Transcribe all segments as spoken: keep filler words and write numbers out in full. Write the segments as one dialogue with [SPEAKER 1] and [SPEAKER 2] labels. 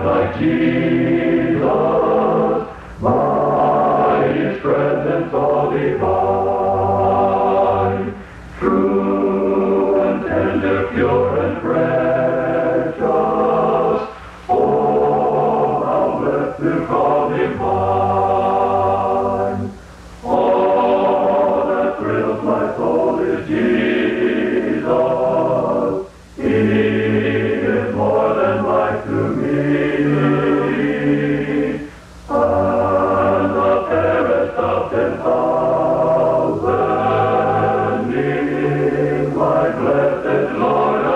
[SPEAKER 1] like Jesus, by His presence all divine, true and tender, pure and precious. Oh, how blessed to call Him mine. All that thrills my soul is Jesus. He is more than life to me. And the fairest of ten thousand in my blessed Lord I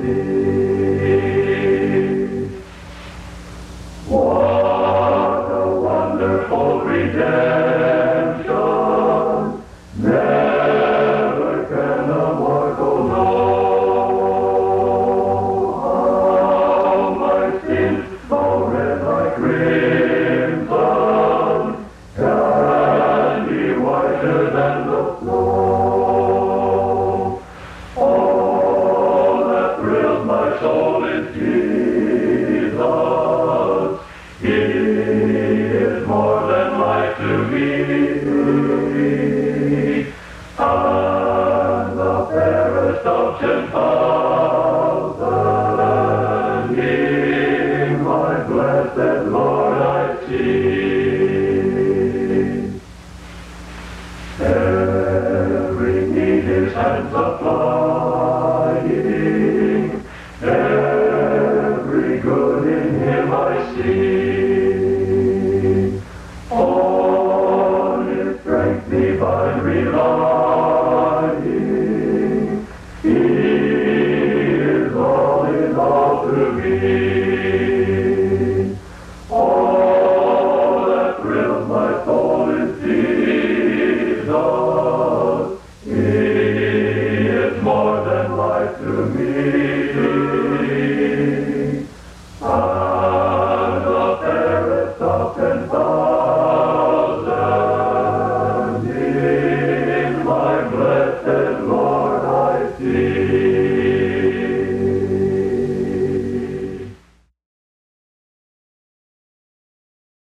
[SPEAKER 1] see. What a wonderful redemption! Never can a mortal know how my sins, though red like crimson, can be whiter than the snow. All that thrills my soul is Jesus. He is more than life to me. And the fairest of ten thousand in my blessed Lord I see. Every need His hand supplying, every good in Him I see. On His strength divine relying, He is all in all to me. All that thrills my soul is Jesus. He is more than life to me. And the fairest of ten thousand in my blessed Lord I see.